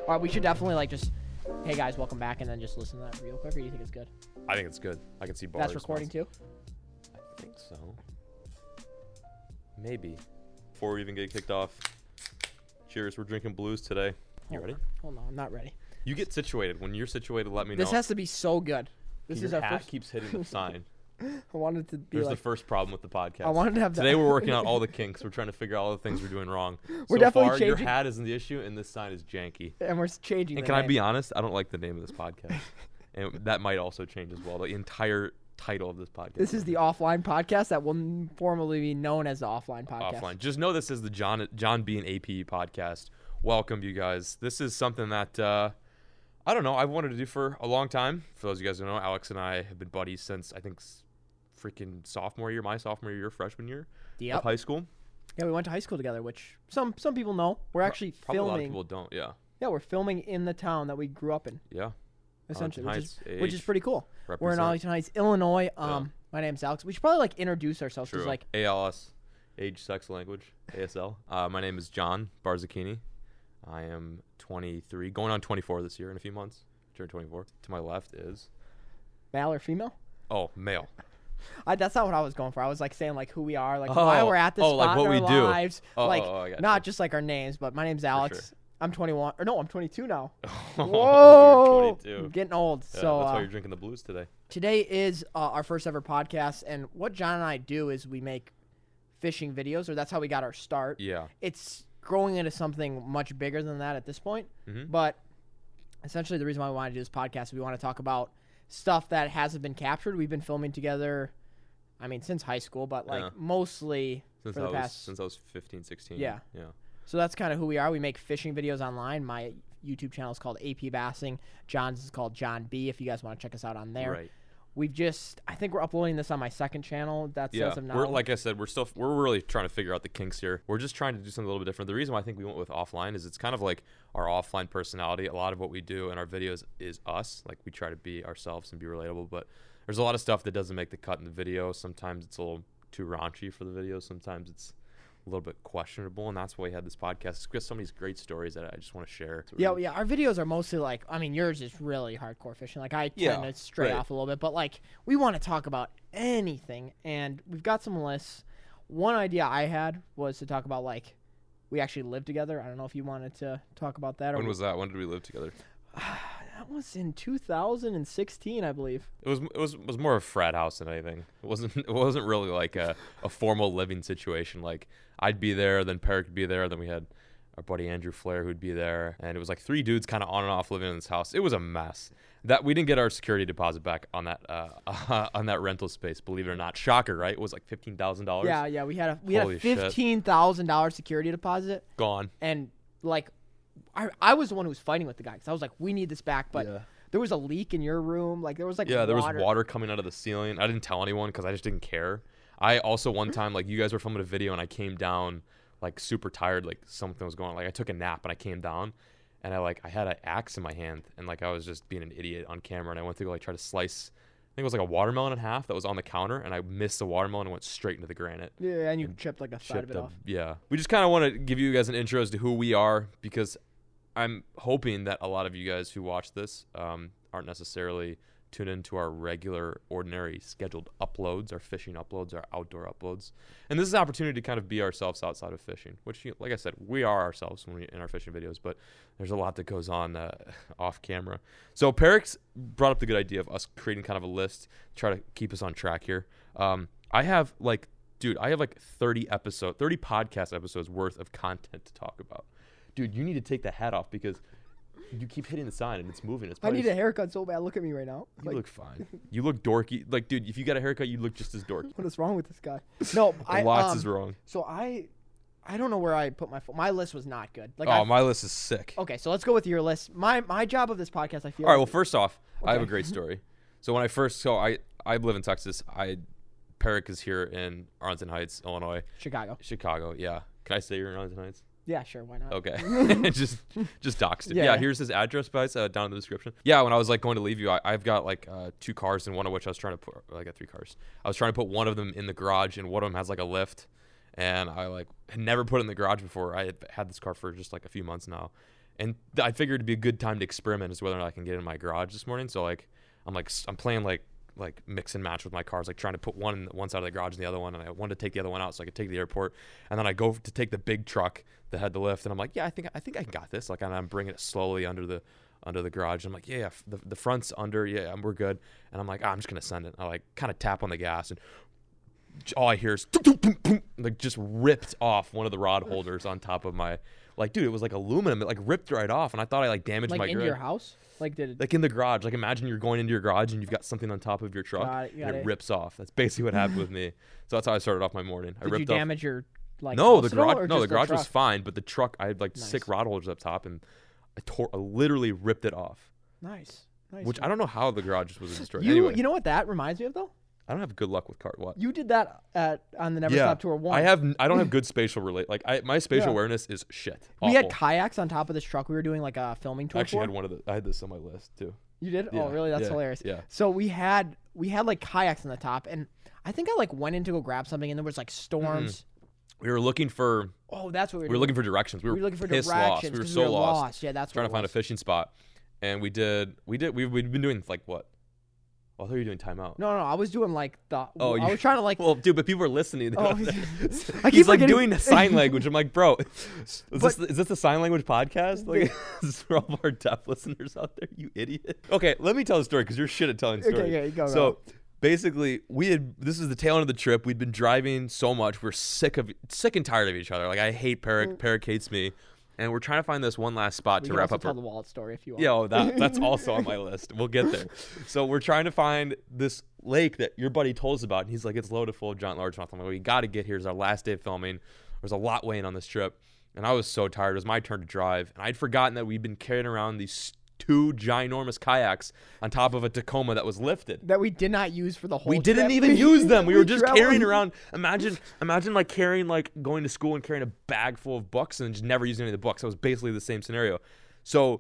All right, we should definitely like just, hey guys, welcome back, and then just listen to that real quick. Or do you think it's good? I think it's good. I can see bars. That's recording too. I think so. Maybe. Before we even get kicked off, cheers. We're drinking blues today. You ready? Hold on, I'm not ready. You get situated. When you're situated, let me know. This has to be so good. This Your is our hat first. keeps hitting the sign. I wanted to be There's like. the first problem with the podcast. I wanted to have that. Today we're working out all the kinks. We're trying to figure out all the things we're doing wrong. We're so definitely far, your changing- hat isn't the issue, and this sign is janky. And we're changing. And the can I name. be honest? I don't like the name of this podcast. And that might also change as well. The entire title of this podcast. This is the offline podcast that will formally be known as the offline podcast. Offline. Just know this is the John B and AP podcast. Welcome, you guys. This is something that I don't know. I've wanted to do for a long time. For those of you guys who don't know, Alex and I have been buddies since I think freaking sophomore year, my sophomore year, freshman year of high school. Yeah, we went to high school together, which some people know. We're actually Probably filming. a lot of people don't. Yeah. Yeah, we're filming in the town that we grew up in, Yeah. essentially, Arlington which is pretty cool. Represent. We're in Arlington Heights, Illinois. Yeah. My name's Alex. We should probably like introduce ourselves True. because like ALS, age, sex, language, ASL. My name is John Barzacchini. I am 23, going on 24 this year in a few months. Turn 24. To my left is male or female. male. That's not what I was going for. I was like saying like who we are, like why we're at this spot like what in we our do. lives, I got not you. just like our names. But my name's Alex. sure. I'm 21. Or no, I'm 22 now. You're Whoa, 22. I'm getting old. Yeah, So that's why you're drinking the blues today. today is our first ever podcast, and what John and I do is we make fishing videos, or that's how we got our start. Yeah. It's growing into something much bigger than that at this point. Mhm. But essentially, the reason why we want to do this podcast is we want to talk about stuff that hasn't been captured. We've been filming together, I mean, since high school, but like Yeah. mostly Since for the past. since I was 15, 16. Yeah. Yeah. So that's kind of who we are. We make fishing videos online. My YouTube channel is called AP Bassing. John's is called John B. If you guys want to check us out on there. Right. I think we're uploading this on my second channel. That's Yeah. as of now. We're, like I said, we're really trying to figure out the kinks here. We're just trying to do something a little bit different. The reason why I think we went with offline is it's kind of like our offline personality. A lot of what we do in our videos is us. Like we try to be ourselves and be relatable, but there's a lot of stuff that doesn't make the cut in the video. Sometimes it's a little too raunchy for the video. Sometimes it's a little bit questionable, and that's why we had this podcast. It's because some of these great stories that I just want to share. Yeah. Our videos are mostly like, I mean, yours is really hardcore fishing. Like I tend to stray right. off a little bit, but like we want to talk about anything, and we've got some lists. One idea I had was to talk about like we actually lived together. I don't know if you wanted to talk about that. When was that? When did we live together? That was in 2016, I believe. It was more of a frat house than anything. It wasn't really like a formal living situation. Like I'd be there, then Peric would be there, then we had our buddy Andrew Flair who'd be there, and it was like three dudes kind of on and off living in this house. It was a mess. That we didn't get our security deposit back on that on that rental space. Believe it or not, shocker, right? It was like $15,000. Yeah. We had a Holy shit. $15,000 security deposit, Gone. and like I was the one who was fighting with the guy because I was like, we need this back, but. Yeah. There was a leak in your room. Like there was like there was water coming out of the ceiling. I didn't tell anyone because I just didn't care. I also one time like you guys were filming a video and I came down like super tired, like something was going on. Like I took a nap and I came down and I had an axe in my hand and like I was just being an idiot on camera and I went to go like try to slice. I think it was like a watermelon in half that was on the counter and I missed the watermelon and went straight into the granite. Yeah, and you chipped like a side of it off. Yeah, we just kind of want to give you guys an intro as to who we are because I'm hoping that a lot of you guys who watch this aren't necessarily tuned into our regular, ordinary scheduled uploads, our fishing uploads, our outdoor uploads. And this is an opportunity to kind of be ourselves outside of fishing, which, like I said, we are ourselves when in our fishing videos, but there's a lot that goes on off camera. So Peric's brought up the good idea of us creating kind of a list to try to keep us on track here. I have like 30 podcast episodes worth of content to talk about. Dude, you need to take the hat off because you keep hitting the sign and it's moving. I need a haircut so bad. Look at me right now. You look fine. You look dorky. Like, dude, if you got a haircut, you look just as dorky. What is wrong with this guy? No, Lots is wrong. So I don't know where I put my list was not good. Like my list is sick. Okay, so let's go with your list. My job of this podcast, I feel. All right. Well, first off, I have a Okay. great story. So when I live in Texas. Peric is here in Arlington Heights, Illinois. Chicago. Yeah. Can I say you're in Arlington Heights? Yeah, sure. Why not? Okay. just doxed it. Yeah. Yeah. Here's his address, guys, down in the description. Yeah. When I was like going to leave you, I've got like 2 cars, and one of which I was trying to put. I got 3 cars. I was trying to put one of them in the garage, and one of them has like a lift. And I like had never put it in the garage before. I had this car for just like a few months now, And I figured it'd be a good time to experiment as whether or not I can get in my garage this morning. So like I'm playing like mix and match with my cars, like trying to put one in one side of the garage and the other one, and I wanted to take the other one out so I could take the airport. And then I go to take the big truck that had the lift, and I'm like, yeah, I think I got this. Like, and I'm bringing it slowly under the garage. I'm like, yeah, the front's under, yeah, we're good. And I'm like, I'm just gonna send it. I like kind of tap on the gas, and all I hear is like just ripped off one of the rod holders on top of my, like, dude, it was like aluminum. It like ripped right off, and I thought I like damaged Like my in grid. your house? Like did it? Like in the garage. Like imagine you're going into your garage and you've got something on top of your truck Got and it it. rips off. That's basically what happened with me. So that's how I started off my morning. I Did ripped you off. damage your like? No, house the at all, garage. or No, the just garage was truck? fine, but the truck, I had like Nice. 6 rod holders up top, and I literally ripped it off. Nice. Which I don't know how the garage was destroyed. You Anyway, you know what that reminds me of though? I don't have good luck with what. You did that on the Never Stop Tour 1. I don't have good spatial my spatial Yeah. awareness is shit. We had Awful. kayaks on top of this truck. We were doing like a filming tour. I actually for. I had this on my list too. You did? Yeah, Oh, really? That's yeah, hilarious. yeah. So we had like kayaks on the top, and I think I like went in to go grab something, and there was like storms. We were looking for Oh, that's what we were. we were looking for directions. We We were were looking for pissed directions. lost. We were 'cause so lost. Yeah, that's Trying what to find a fishing spot, and we'd been doing like what? Oh, I thought you were doing timeout. No, I was doing like the. Oh, I you- was trying to like. Well, dude, but people are listening. Oh, I He's keep like forgetting- doing the sign language. I'm like, bro, is But- this a sign language podcast? Like, is this for all of our deaf listeners out there? You idiot. Okay, let me tell the story because you're shit at telling stories. Okay, go. So basically, this is the tail end of the trip. We'd been driving so much. We're sick and tired of each other. Like I hate Peric. Peric hates me, and we're trying to find this one last spot We to can wrap also up. tell the wallet story if you want. Yeah, oh, that's also on my list. We'll get there. So we're trying to find this lake that your buddy told us about, and he's like, it's loaded full of giant largemouth. I'm like, we got to get here. It's our last day of filming. There's a lot weighing on this trip, and I was so tired. It was my turn to drive, and I'd forgotten that we'd been carrying around these 2 ginormous kayaks on top of a Tacoma that was lifted. That we did not use for the whole. We didn't trip. even use them. We were just traveled- carrying around. Imagine like carrying, like going to school and carrying a bag full of books and just never using any of the books. That was basically the same scenario. So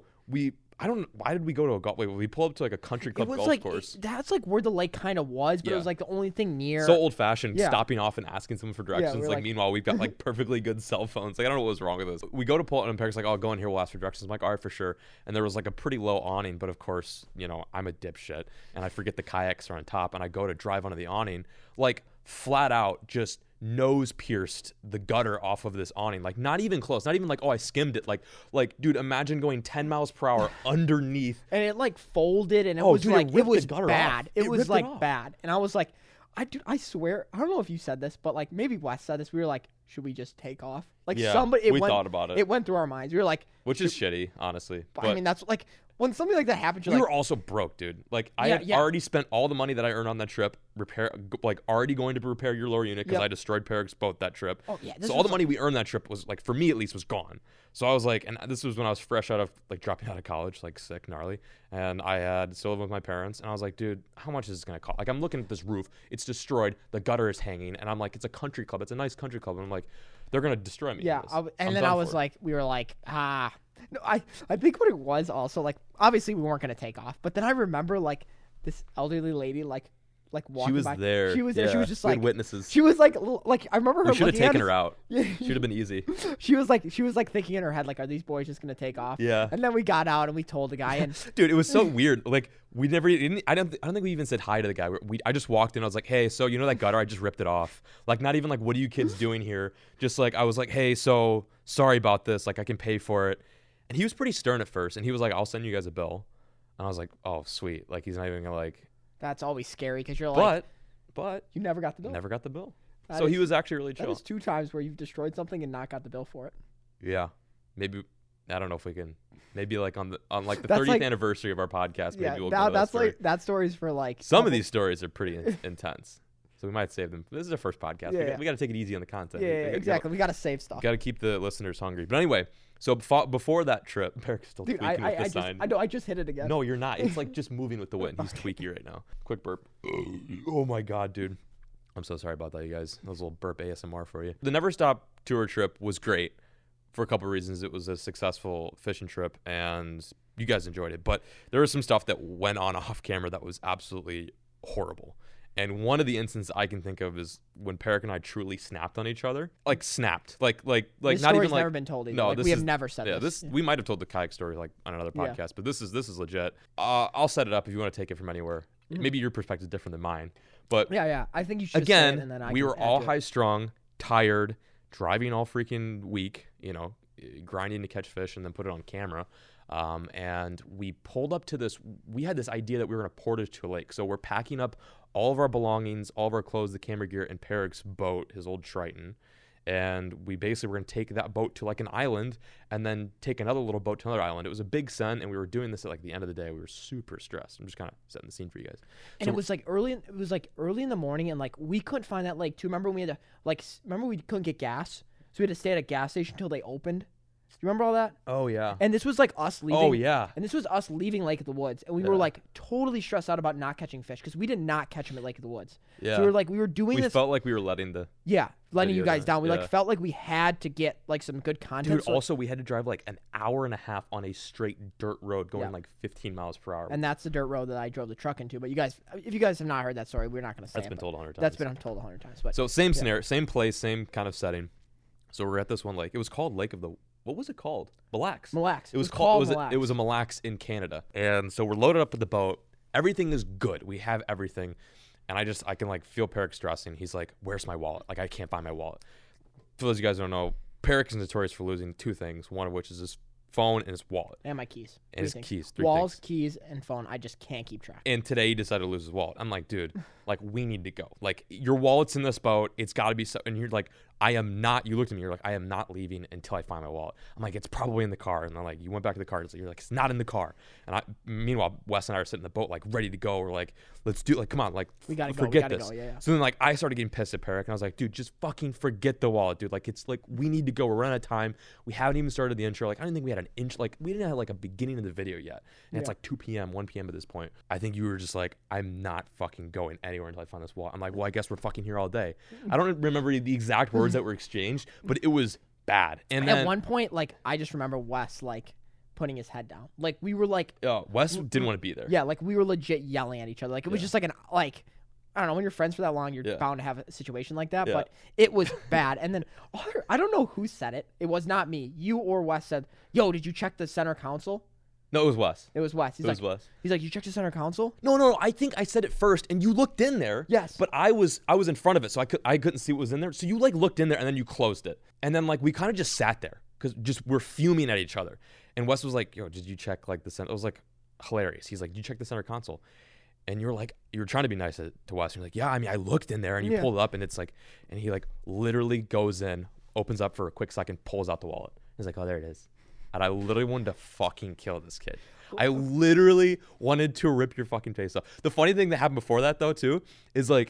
why did we go to a golf? Wait, we pulled up to like a country It club was golf like course. that's like where the lake kind of was, but it Yeah. was like the only thing near. So old fashioned, Yeah. stopping off and asking someone for directions. we're like, like- meanwhile, we've got like perfectly good cell phones. Like, I don't know what was wrong with us. We go to pull it, and Peric's like, "Oh, go in here. We'll ask for directions." I'm like, "All right, for sure." And there was like a pretty low awning, but of course, I'm a dipshit, and I forget the kayaks are on top, and I go to drive onto the awning, like flat out, just nose pierced the gutter off of this awning. Like, not even close. Not even like, oh, I skimmed it. Like, dude, imagine going 10 miles per hour underneath. And it like folded, and it Oh, was dude, it like ripped it the was gutter bad. off. It It was ripped it like off. bad, and I was like, I swear, I don't know if you said this, but like maybe Wes said this. We were like, should we just take off? Like Yeah, somebody, we went, thought about it. It went through our minds. We were like, Which is shitty, honestly. I mean, that's like when something like that happens. You're We like, were also broke, dude. Like, I Yeah, had yeah. already spent all the money that I earned on that trip, already going to repair your lower unit because Yep. I destroyed Peric's boat that trip. Oh, yeah, this So all was the money we earned that trip was, like, for me at least, was gone. So I was like, and this was when I was fresh out of, like, dropping out of college, like, sick, gnarly. And I had still living with my parents. And I was like, dude, how much is this going to cost? Like, I'm looking at this roof. It's destroyed. The gutter is hanging. And I'm like, it's a country club. It's a nice country club. And I'm like, they're going to destroy me. yeah. for this. And I'm then done I was for it. like, we were like, no, I think what it was also like, obviously we weren't gonna take off, but then I remember like this elderly lady like walking She was by. there. She was there. She Yeah. was just We had like witnesses. She was like I remember her. We should have looking at taken us- her out. Yeah, Should have been easy. she was like thinking in her head like, are these boys just gonna take off? Yeah. And then we got out and we told the guy, and Dude, it was so weird. Like, we never didn't. I don't think we even said hi to the guy. I just walked in. I was like, hey, so you know that gutter? I just ripped it off. Like, not even like, what are you kids doing here? Just like, I was like, hey, so sorry about this. Like, I can pay for it. And he was pretty stern at first. And he was like, I'll send you guys a bill. And I was like, oh, sweet. Like, he's not even gonna like. that's always scary because you're like, But you never got the bill. never got the bill. That So is- he was actually really That chill. is 2 times where you've destroyed something and not got the bill for it. Yeah. Maybe. I don't know if we can. Maybe like on like the That's 30th like- anniversary of our podcast. Maybe Yeah, we'll go to that that's story. like that story's for like Some of couple- these stories are pretty intense, so we might save them. This is our first podcast. Yeah, We got to take it easy on the content. Yeah, exactly. We gotta save stuff. Got to keep the listeners hungry. But anyway, so before that trip, Peric's still Dude, tweaking with the just, sign. I just hit it again. No, you're not. It's like just moving with the wind. He's tweaky right now. Quick burp. Oh my god, dude. I'm so sorry about that, you guys. That was a little burp ASMR for you. The Never Stop tour trip was great for a couple of reasons. It was a successful fishing trip, and you guys enjoyed it. But there was some stuff that went on off camera that was absolutely horrible. And one of the instances I can think of is when Peric and I truly snapped on each other. Like snapped. Like This not story's even like never been told either. No, like, this we have is- never said yeah, this. we might have told the kayak story like on another Yeah. podcast, but this is legit. I'll set it up if you want to take it from anywhere. Maybe your perspective is different than mine. But Yeah. I think you should say it, and again, then I we can were add all to it. high strung, tired, driving all freaking week, grinding to catch fish and then put it on camera. And we pulled up to this. We had this idea that we were going to portage to a lake. So we're packing up all of our belongings, all of our clothes, the camera gear, and Peric's boat, his old Triton. And we basically were going to take that boat to like an island and then take another little boat to another island. It was a big sun, and we were doing this at like the end of the day. We were super stressed. I'm just kind of setting the scene for you guys. And it was like early. It was like early in the morning, and like we couldn't find that lake too. Remember when we had to remember we couldn't get gas, so we had to stay at a gas station until they opened. Do you remember all that? Oh yeah. And this was like us leaving. Oh yeah. And this was us leaving Lake of the Woods, and we were like totally stressed out about not catching fish because we did not catch them at Lake of the Woods. Yeah. So we were doing We this. felt like we were letting the letting you video guys down. We yeah. like felt like we had to get like some good content. Dude, so- also we had to drive like an hour and a half on a straight dirt road going Yeah. like 15 miles per hour. and that's the dirt road that I drove the truck into. But you guys, if you guys have not heard that story, we're not going to say That's it. been but told 100 times. That's been told 100 times. But So same scenario, same place, same kind of setting. So we're at this one lake. It was called Lake of the... What was it called? Mille Lacs. Mille Lacs. It was called Mille Lacs. it was a Mille Lacs in Canada. And so we're loaded up with the boat. Everything is good. We have everything. And I can like feel Peric stressing. He's like, where's my wallet? Like I can't find my wallet. For those of you guys who don't know, Peric is notorious for losing two things, one of which is his phone and his wallet. and my keys. And his Three things. keys. Three Walls, things. keys, and phone. I just can't keep track. And today he decided to lose his wallet. I'm like, dude, like we need to go. Like your wallet's in this boat. It's got to be so. And you're like, I am not. You looked at me. You're like, I am not leaving until I find my wallet. I'm like, it's probably in the car. And then like you went back to the car. You're like, it's not in the car. And meanwhile, Wes and I are sitting in the boat like ready to go. We're like, let's do. Like, come on, like We gotta go, we forget gotta this. go, yeah. So then like I started getting pissed at Peric, and I was like, dude, just fucking forget the wallet, dude. Like it's like we need to go. We're running out of time. We haven't even started the intro. Like I don't think we had an inch. Like we didn't have like a beginning of the video yet. And it's like 2 p.m., 1 p.m. at this point. I think you were just like, I'm not fucking going anywhere until I find this wallet. I'm like, well, I guess we're fucking here all day. I don't remember the exact words that were exchanged, but it was bad. And then At one point, like I just remember Wes like putting his head down. Like we were like, Wes didn't want to be there. yeah, like we were legit yelling at each other. Like it was just like I don't know, when you're friends for that long, you're Yeah. bound to have a situation like that. Yeah. But it was bad. And then I don't know who said it. It was not me. You or Wes said, "Yo, did you check the center console?" No, it was Wes. It was Wes. It was Wes. He's like, "You checked the center console?" No. I think I said it first, and you looked in there. Yes. But I was in front of it, so I couldn't see what was in there. So you like looked in there, and then you closed it, and then like we kind of just sat there because just we're fuming at each other. And Wes was like, "Yo, did you check like the center?" It was like hilarious. He's like, "Did you check the center console?" And you're like, you were trying to be nice to Wes. And you're like, "Yeah, I mean, I looked in there," and you Yeah. pulled it up, and it's like, and he like literally goes in, opens up for a quick second, pulls out the wallet. He's like, "Oh, there it is." And I literally wanted to fucking kill this kid. I literally wanted to rip your fucking face off. The funny thing that happened before that though too is like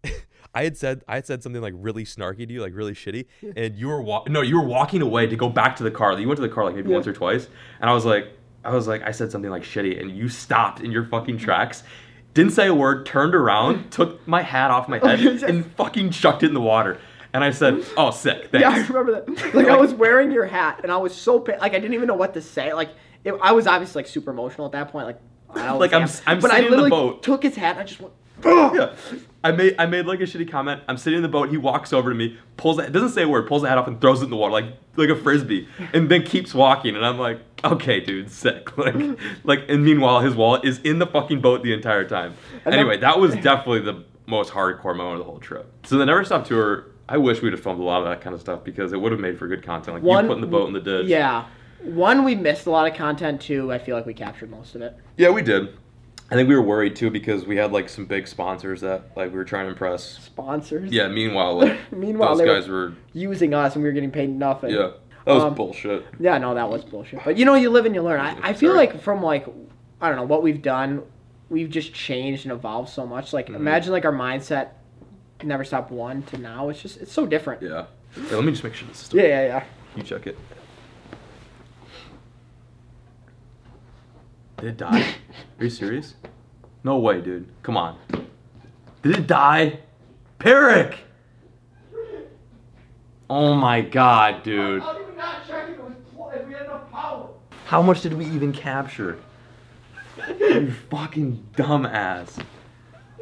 I had said something like really snarky to you, like really shitty, and you were walking away to go back to the car. You went to the car like maybe once or twice, and I was like I said something like shitty, and you stopped in your fucking tracks, didn't say a word, turned around, took my hat off my head, and fucking chucked it in the water. And I said, "Oh, sick, thanks." Yeah, I remember that. Like I was wearing your hat, and I was so like I didn't even know what to say. Like I was obviously like super emotional at that point. Like I always Like, am. I'm but I sitting in the literally boat. took his hat, and I just went. Ugh! Yeah. I made like a shitty comment. I'm sitting in the boat. He walks over to me, doesn't say a word, pulls the hat off and throws it in the water like a frisbee, and then keeps walking. And I'm like, okay, dude, sick. And meanwhile, his wallet is in the fucking boat the entire time. Anyway, that was definitely the most hardcore moment of the whole trip. So the Never Stop tour, I wish we'd have filmed a lot of that kind of stuff because it would have made for good content. Like you putting the boat in the ditch. Yeah. One, we missed a lot of content. Two, I feel like we captured most of it. Yeah, we did. I think we were worried too because we had like some big sponsors that like we were trying to impress. Sponsors. Yeah. Meanwhile, like Meanwhile, those they guys were. using us, and we were getting paid nothing. Yeah. That was bullshit. Yeah, no, that was bullshit. But you live and you learn. I feel like from like I don't know what we've done, we've just changed and evolved so much. Like imagine like our mindset, Never Stop 1 to now. It's so different. Yeah. Hey, let me just make sure this is. Yeah. You check it. Did it die? Are you serious? No way, dude. Come on. Did it die? Peric! Oh my god, dude. How did we not check if we had enough power? How much did we even capture? You fucking dumbass.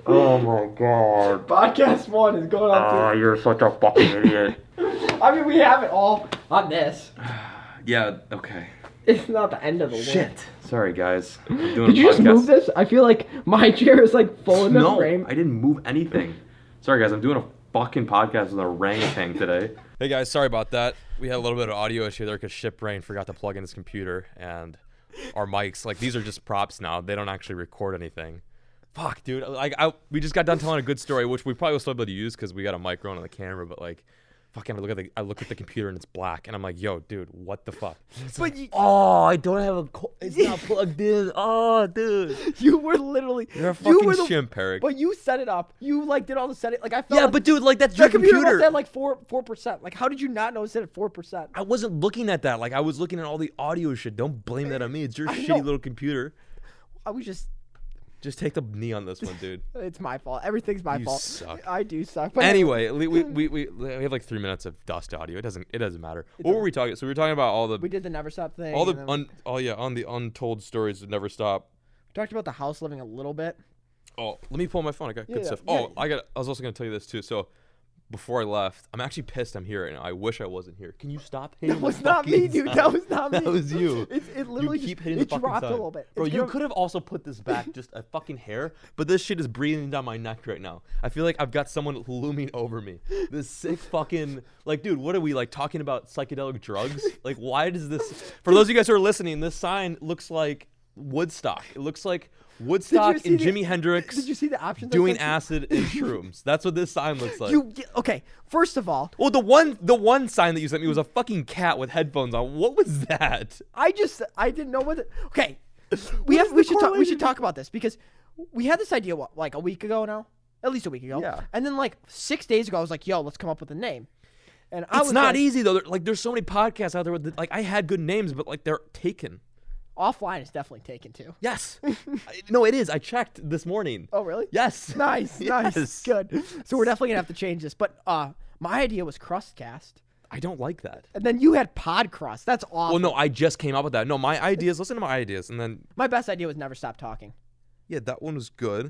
Oh my god. Podcast 1 is going on. You're such a fucking idiot. I mean, we have it all on this. Yeah, okay. It's not the end of the world. Shit. Sorry, guys. Did you just move this? I feel like my chair is like full in the frame. I didn't move anything. Sorry, guys. I'm doing a fucking podcast with an orangutan today. Hey, guys. Sorry about that. We had a little bit of audio issue there because Shipbrain forgot to plug in his computer and our mics. Like, these are just props now. They don't actually record anything. Fuck, dude. Like, we just got done telling a good story, which we probably will still be able to use because we got a mic on the camera, but like, fucking, I look at the computer and it's black, and I'm like, yo, dude, what the fuck? But I don't have it's not plugged in. Oh, dude. You were literally. You're a fucking chimp, Eric. But you set it up. You like did all the setting. Like I felt. Yeah, but dude, like that's your computer computer. must have like 4%. Like how did you not know it said at 4%? I wasn't looking at that. Like I was looking at all the audio shit. Don't blame that on me. It's your shitty little computer. I was just. Just take the knee on this one, dude. It's my fault. Everything's my fault. Suck. I do suck. But anyway, we have like 3 minutes of dust audio. It doesn't matter. What were we talking? So we were talking about all the. We did the Never Stop thing. All the on the untold stories that never stop. We talked about the house living a little bit. Oh, let me pull my phone. I got good stuff. Oh, I was also gonna tell you this too. So. Before I left, I'm actually pissed I'm here right now. I wish I wasn't here. Can you stop hitting the fucking That was not me, dude. Sign? That was not me. That was you. It literally you keep just, hitting it the fucking dropped sign. a little bit. Bro, you could have also put this back just a fucking hair, but this shit is breathing down my neck right now. I feel like I've got someone looming over me. This sick fucking, like, dude, what are we, like, talking about psychedelic drugs? Like, why does this, for those of you guys who are listening, this sign looks like Woodstock. It looks like Woodstock and Jimi Hendrix. Did you see the options? Doing acid and shrooms. That's what this sign looks like. Okay, first of all. Well, the one sign that you sent me was a fucking cat with headphones on. What was that? I didn't know what. Okay, we should talk about this because we had this idea like a week ago now, at least a week ago. Yeah. And then like 6 days ago, I was like, "Yo, let's come up with a name." And it's not easy though. Like, there's so many podcasts out there with like I had good names, but like they're taken. Offline is definitely taken too. Yes. No, it is. I checked this morning. Oh, really? Yes. Nice. Good. So we're definitely gonna have to change this. But my idea was Crustcast. I don't like that. And then you had Podcrust. That's awful. Well, no, I just came up with that. No, my ideas. Listen to my ideas, and then my best idea was Never Stop Talking. Yeah, that one was good.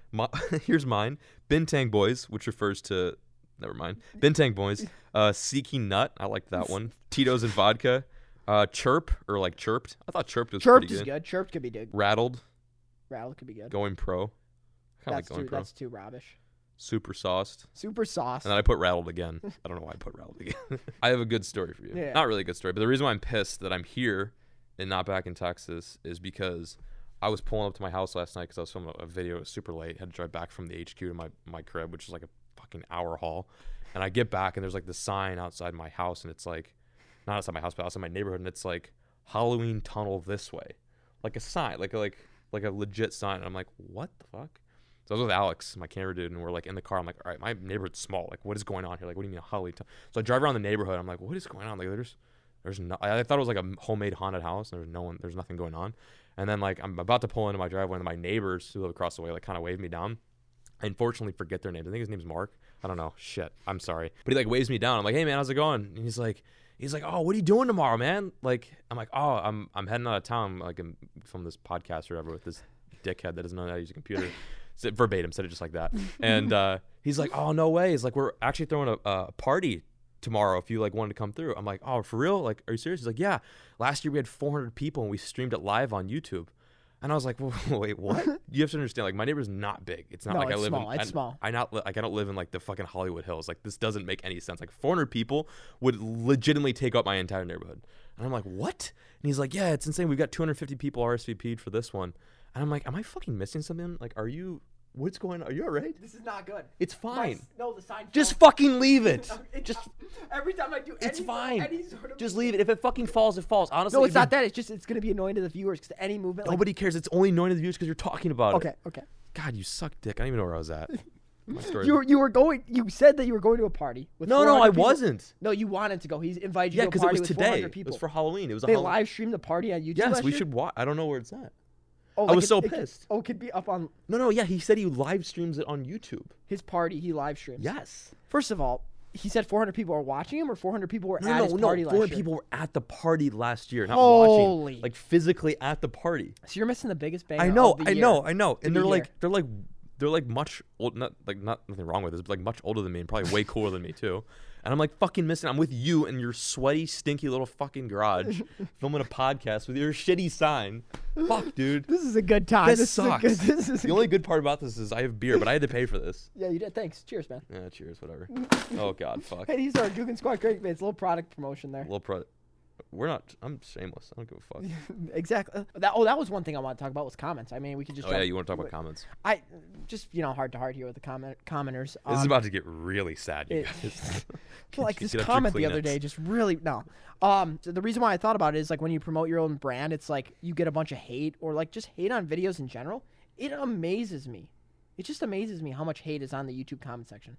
Here's mine. Bintang Boys, which refers to. Never mind. Bintang Boys. Seeking Nut. I like that one. Tito's and Vodka. Chirp or like Chirped. I thought Chirped was Chirped pretty good. Chirped is good. Chirped could be good. Rattled could be good. Going Pro. I kind of like Going Pro. That's too rubbish. Super Sauced. And then I put Rattled again. I don't know why I put Rattled again. I have a good story for you. Yeah. Not really a good story, but the reason why I'm pissed that I'm here and not back in Texas is because I was pulling up to my house last night because I was filming a video. It was super late. Had to drive back from the HQ to my crib, which is like a fucking hour haul. And I get back and there's like the sign outside my house, and it's like, not outside my house, but outside my neighborhood, and it's like Halloween tunnel this way, like a sign, like a legit sign. And I'm like, what the fuck? So I was with Alex, my camera dude, and we're like in the car. I'm like, all right, my neighborhood's small. Like, what is going on here? Like, what do you mean a Halloween tunnel? So I drive around the neighborhood. I'm like, what is going on? Like, there's no. I thought it was like a homemade haunted house. And there's nothing going on. And then like I'm about to pull into my driveway, and my neighbors who live across the way like kind of wave me down. I unfortunately forget their names. I think his name's Mark. I don't know. Shit. I'm sorry. But he like waves me down. I'm like, hey man, how's it going? And he's like, oh, what are you doing tomorrow, man? Like, I'm like, oh, I'm heading out of town, like from this podcast or whatever with this dickhead that doesn't know how to use a computer. Verbatim said it just like that. And he's like, oh, no way. He's like, we're actually throwing a party tomorrow if you like wanted to come through. I'm like, oh, for real? Like, are you serious? He's like, yeah. Last year we had 400 people and we streamed it live on YouTube. And I was like, wait, what? You have to understand, like, my neighbor's not big. It's not like I live small. in. It's small. I don't live in like the fucking Hollywood Hills. Like, this doesn't make any sense. Like, 400 people would legitimately take up my entire neighborhood. And I'm like, what? And he's like, yeah, it's insane. We've got 250 people RSVP'd for this one. And I'm like, am I fucking missing something? Like, what's going on? Are you all right? This is not good. It's fine. No, the sign. Just fucking leave it. Just every time I do. It's fine. Any sort of just leave it. If it fucking falls, it falls. Honestly, no, it's not that. It's just it's gonna be annoying to the viewers because any movement. Nobody cares. It's only annoying to the viewers because you're talking about it. Okay. God, you suck dick. I don't even know where I was at. My story. You were going. You said that you were going to a party. With No, I people. wasn't. No, you wanted to go. He's invited you to a because party it was with today. 400 people. It was for Halloween. It was. They live streamed the party on YouTube. Yes, last we year? should watch. I don't know where it's at. Oh, I was so pissed. It could be up on. No. Yeah, he said he live streams it on YouTube. His party, he live streams. Yes. First of all, he said 400 people are watching him, or 400 people were at his party last year. 400 people were at the party last year, not Holy. watching, like physically at the party. So you're missing the biggest bang. I know. Of the year And they're like they're like much old, not nothing wrong with this, but like much older than me and probably way cooler than me too. And I'm like fucking missing. I'm with you in your sweaty, stinky little fucking garage, filming a podcast with your shitty sign. Fuck, dude. This is a good time. This sucks. The only good part about this is I have beer, but I had to pay for this. Yeah, you did. Thanks. Cheers, man. Yeah, cheers, whatever. Oh God, fuck. Hey, these are Dugan Squad Great Mates. A little product promotion there. We're not. I'm shameless. I don't give a fuck. Exactly. That was one thing I want to talk about was comments. I mean, we could just. Oh yeah, you want to talk about comments? I just heart to heart here with the commenters. This is about to get really sad, you guys. Like this comment the other day, just really no. So the reason why I thought about it is like when you promote your own brand, it's like you get a bunch of hate or like just hate on videos in general. It amazes me. It just amazes me how much hate is on the YouTube comment section.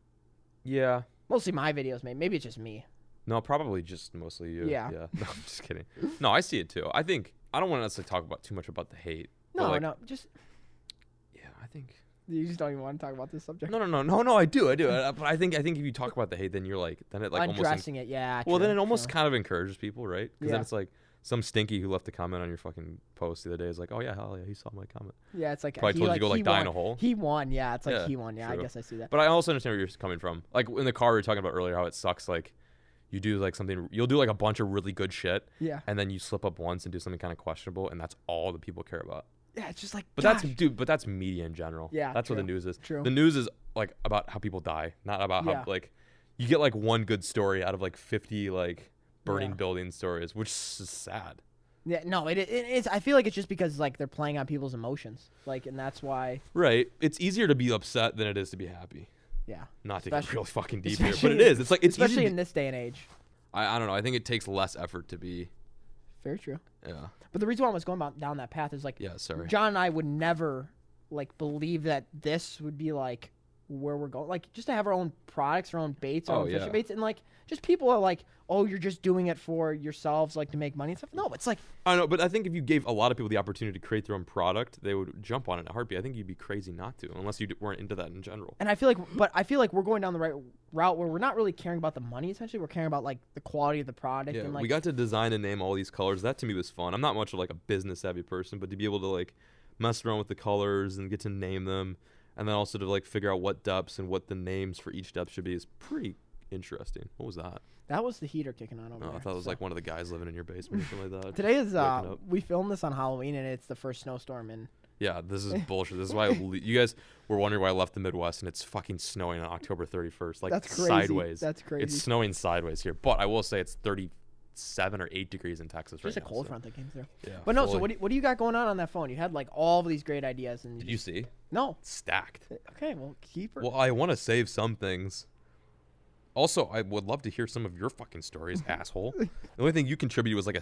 Yeah. Mostly my videos, maybe it's just me. No, probably just mostly you. Yeah. No, I'm just kidding. No, I see it too. I think I don't want to necessarily talk about too much about the hate. No, just. Yeah, I think. You just don't even want to talk about this subject. No. I do. But I think if you talk about the hate, then you're like, then it like addressing it. Yeah. Well, true, then it almost kind of encourages people, right? Because Yeah. then it's like some stinky who left a comment on your fucking post the other day is like, oh yeah, hell yeah, he saw my comment. Yeah, it's like Probably told you to go like die in a won. hole. He won. Yeah, it's like Yeah, he won. Yeah, true. I guess I see that. But I also understand where you're coming from. Like in the car, we were talking about earlier how it sucks. Like you do like something, you'll do like a bunch of really good shit, Yeah. and then you slip up once and do something kind of questionable, and that's all that people care about. Yeah, it's just like. But gosh. that's media in general. Yeah, that's what the true, news is. true. The news is like about how people die, not about Yeah. how like you get like one good story out of like 50 like burning Yeah. building stories, which is sad. Yeah, no, it is. I feel like it's just because like they're playing on people's emotions, like, and that's why. Right. It's easier to be upset than it is to be happy. Yeah. Not to get Especially- real fucking deep here, but especially- it is. It's like it's especially easy. in this day and age. I don't know. I think it takes less effort to be. Very true. Yeah. But the reason why I was going down that path is like, Yeah. Sorry. John and I would never like believe that this would be like where we're going. Like just to have our own products, our own baits, our Oh, own fishing yeah. baits, and like just people are like, oh, you're just doing it for yourselves, like to make money and stuff. No, it's like. I know, but I think if you gave a lot of people the opportunity to create their own product, they would jump on it in a heartbeat. I think you'd be crazy not to, unless you weren't into that in general. And I feel like we're going down the right route where we're not really caring about the money. Essentially, we're caring about like the quality of the product. Yeah, and like we got to design and name all these colors. That to me was fun. I'm not much of like a business savvy person, but to be able to like mess around with the colors and get to name them, and then also to like figure out what depths and what the names for each depth should be is pretty interesting. What was that? that was the heater kicking on over Oh, there. I thought it was so. like one of the guys living in your basement or something like that. Today is Waking up. we filmed this on Halloween and it's the first snowstorm in. Yeah, this is bullshit. This is why you guys were wondering why I left the Midwest, and it's fucking snowing on October 31st. Like That's crazy. sideways. That's crazy. It's snowing sideways here, but I will say it's 37 or 8 degrees in Texas Just right a now. cold so- front that came through. Yeah. But no, so fully. what do you got going on that phone? You had like all of these great ideas and Did you see? No. Stacked. Okay, well keep her. Well, I want to save some things. Also, I would love to hear some of your fucking stories, asshole. The only thing you contributed was like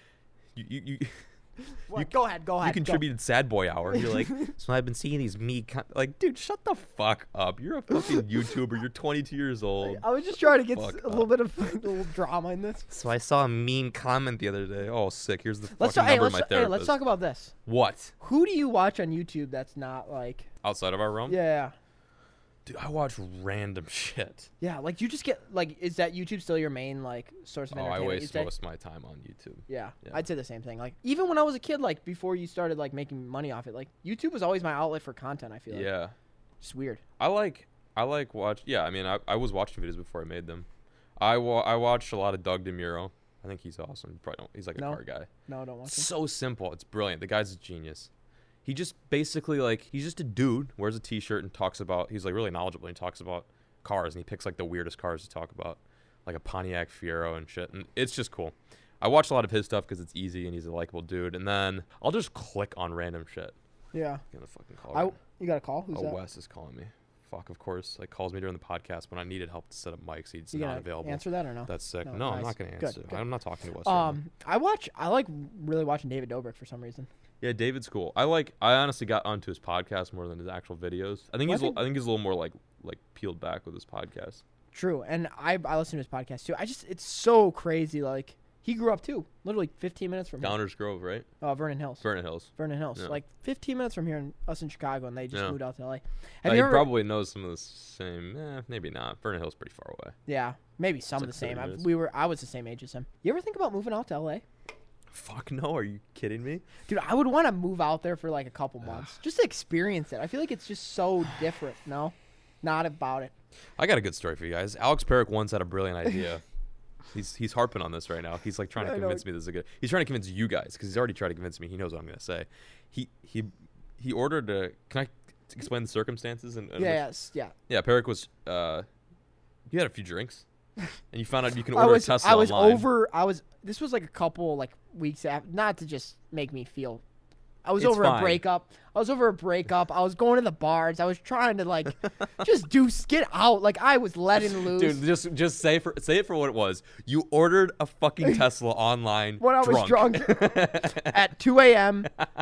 you Go ahead. you contributed sad boy hour. You're like, so I've been seeing these like, dude, shut the fuck up. You're a fucking YouTuber. You're 22 years old. I was just trying to get Fuck a little bit of a little drama in this. So I saw a mean comment the other day. Oh, sick. Here's the Let's fucking number of my let's therapist. talk about this. What? Who do you watch on YouTube that's not like? Outside of our realm? Yeah. Dude, I watch random shit. Yeah, like you just get like, is that YouTube still your main like source of Oh, I entertainment? waste these days? most of my time on YouTube. Yeah, Yeah. I'd say the same thing. Like even when I was a kid, like before you started like making money off it, like YouTube was always my outlet for content. I feel like. Yeah. It's weird. I like watch. Yeah, I mean, I was watching videos before I made them. I watched a lot of Doug DeMuro. I think he's awesome. You probably don't. He's like a No. car guy. No, don't watch it. So simple. It's brilliant. The guy's a genius. He just basically like he's just a dude, wears a t-shirt and talks about. He's like really knowledgeable. And he talks about cars and he picks like the weirdest cars to talk about, like a Pontiac Fiero and shit. And it's just cool. I watch a lot of his stuff because it's easy and he's a likable dude. And then I'll just click on random shit. Yeah. I'm gonna fucking call. right now. You got a call? Who's Oh, that? Wes is calling me. Fuck, of course. Like calls me during the podcast when I needed help to set up mics. He's You not gonna available. answer that or no? That's sick. No, No, I'm nice. not gonna Good, answer. good. I'm not talking to Wes. right now. I like really watching David Dobrik for some reason. Yeah, David's cool. I honestly got onto his podcast more than his actual videos. I think Well, I think he's a little more like peeled back with his podcast. True, and I listen to his podcast too. It's so crazy. Like he grew up too, literally 15 minutes from here. Downers Grove, right? Vernon Hills. Vernon Hills. Vernon Hills, Yeah. like 15 minutes from here, and us in Chicago, and they just Yeah. moved out to LA. He Have you ever? probably knows some of the same. Maybe not. Vernon Hills pretty far away. Yeah, maybe some of the It's like same. 30 minutes. I was the same age as him. You ever think about moving out to LA? Fuck no. Are you kidding me? Dude, I would want to move out there for like a couple months just to experience it. I feel like it's just so different. No, not about it. I got a good story for you guys. Alex Perrick once had a brilliant idea. He's harping on this right now. He's like trying to convince me this is a good. He's trying to convince you guys because he's already tried to convince me. He knows what I'm gonna say. He ordered a. Can I explain the circumstances? And Yes. Yeah, Perrick was. You had a few drinks, and you found out you can order a Tesla I was online. This was like a couple like weeks after. Not to just make me feel. I was It's over fine. a breakup. I was going to the bars. I was trying to like just get out. Like I was letting loose. Dude, just say it for what it was. You ordered a fucking Tesla online when I was drunk at 2 a.m.